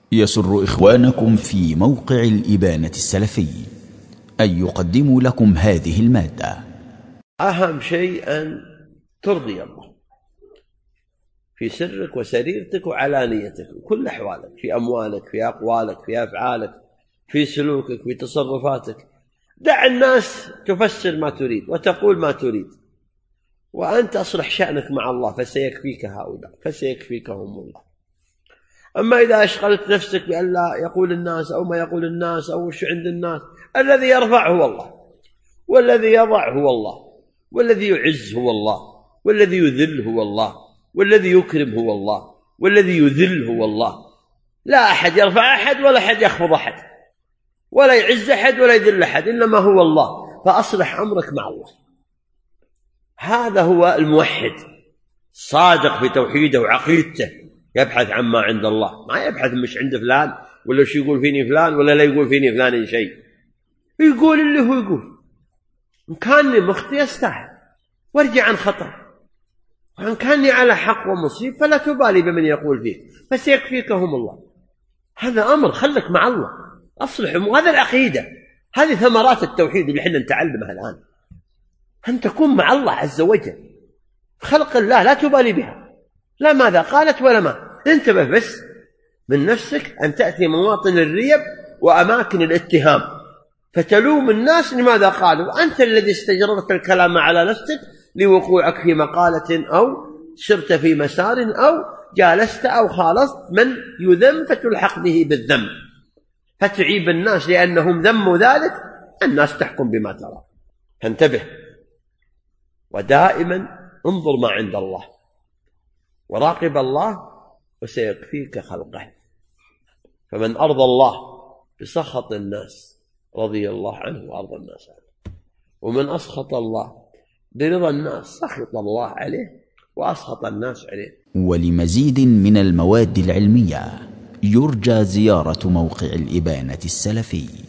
يسر إخوانكم في موقع الإبانة السلفي أن يقدموا لكم هذه المادة. أهم شيء أن ترضي الله في سرك وسريرتك وعلانيتك وكل أحوالك، في أموالك، في أقوالك، في أفعالك، في سلوكك، في تصرفاتك. دع الناس تفسر ما تريد وتقول ما تريد، وأنت أصلح شأنك مع الله فسيكفيك هؤلاء، فسيكفيكهم الله. أما إذا أشغلت نفسك بأن لا يقول الناس أو ما يقول الناس أو وش عند الناس، الذي يرفع هو الله، والذي يضع هو الله، والذي يعز هو الله، والذي يذل هو الله، والذي يكرم هو الله، والذي يذل هو الله. لا أحد يرفع أحد ولا أحد يخفض أحد ولا يعز أحد ولا يذل أحد، إنما هو الله. فأصلح أمرك مع الله. هذا هو الموحد صادق في توحيده وعقيدته، يبحث عما عند الله، ما يبحث مش عند فلان ولا شو يقول فيني فلان ولا لا يقول فيني فلان شيء. يقول اللي هو يقول، إن كانني مخطئ استحي وارجع عن خطأ، وإن كانني على حق ومصيب فلا تبالي بمن يقول فيك فسيكفيكهم الله. هذا أمر، خلك مع الله، أصلح. وهذا العقيدة، هذه ثمرات التوحيد اللي احنا نتعلمها الآن. أن تكون مع الله عز وجل، خلق الله لا تبالي بها، لا ماذا قالت ولا ما. انتبه بس من نفسك أن تأتي مواطن الريب وأماكن الاتهام فتلوم الناس لماذا قالوا. أنت الذي استجررت الكلام على نفسك لوقوعك في مقالة أو سرت في مسار أو جالست أو خالصت من يذم فتلحق به بالذم فتعيب الناس لأنهم ذموا ذلك. الناس تحكم بما ترى. فانتبه، ودائما انظر ما عند الله وراقب الله وسيكفيك خلقه. فمن أرضى الله بسخط الناس رضي الله عنه وأرضى الناس عنه، ومن أسخط الله برضا الناس سخط الله عليه وأسخط الناس عليه. ولمزيد من المواد العلمية يرجى زيارة موقع الإبانة السلفي.